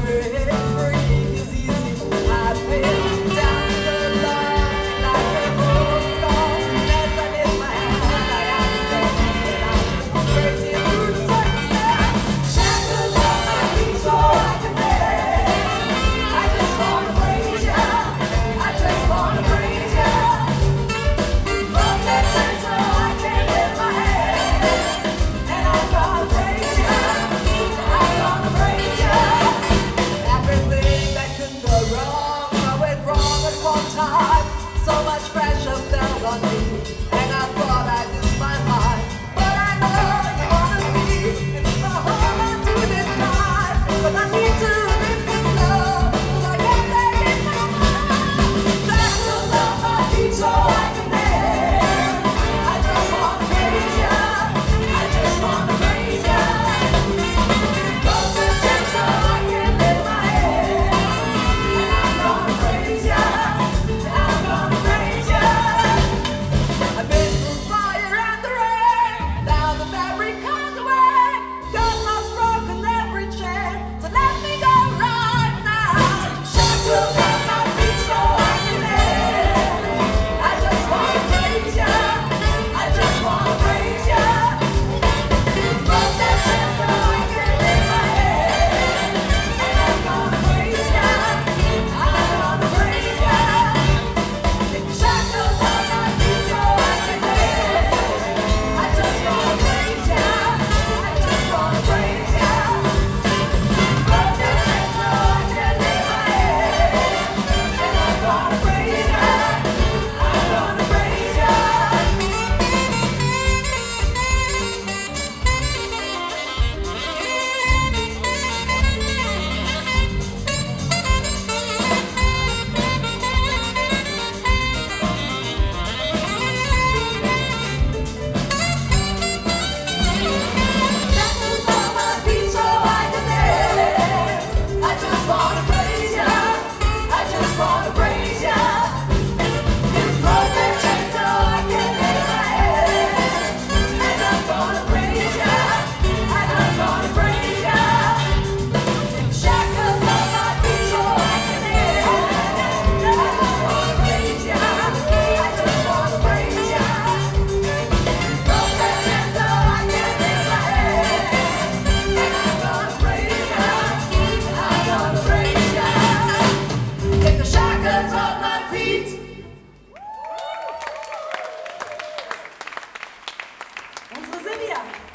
So much pressure fell on me, and I thought I'd lose my mind. But I know you wanna see, and if I hold on to this life, but I need to live this love, 'cause I can't take it no more. Shackles on my feet so I can live. I just wanna praise ya, I just wanna praise ya. Close the tent so I can lift my head, and I'm gonna praise ya. I've been through fire and the rain, down the very conway, got lost, broken every chain, so let me go right now. Shackles on my feet so I can live. I just wanna praise ya, I just wanna praise ya. Broke that chain so I can lift my head, and I'm gonna praise ya, I'm gonna praise ya. Shackles on my feet so I can live. I just wanna praise ya, I just wanna praise ya. Broke that chain so I can lift my head, and I'm gonna praise ya, I'm gonna praise ya. Shackles on my feet so I can live. I just wanna praise ya, I just wanna praise ya. You broke that chain so I can lift my head, and I'm gonna praise ya, and I'm gonna praise ya. Shackles on my feet so I can live. I just wanna praise ya, I just wanna praise ya. Broke that chain so I can lift my head, and I'm gonna praise ya, I'm gonna praise ya. Take the shackles off my feet. Unsere Silvia.